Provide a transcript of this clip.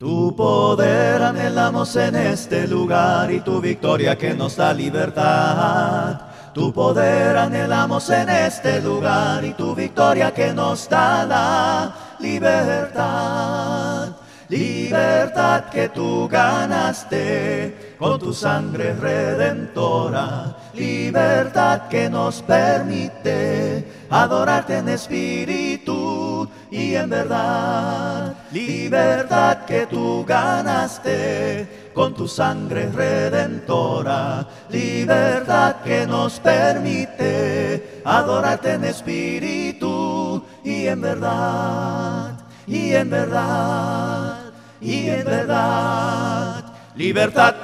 Tu poder anhelamos en este lugar y tu victoria que nos da libertad. Tu poder anhelamos en este lugar y tu victoria que nos da la libertad. Libertad que tú ganaste con tu sangre redentora. Libertad que nos permite adorarte en espíritu y en verdad. Libertad que tú ganaste con tu sangre redentora. Libertad que nos permite adorarte en espíritu y en verdad. Y en verdad, y en verdad. Libertad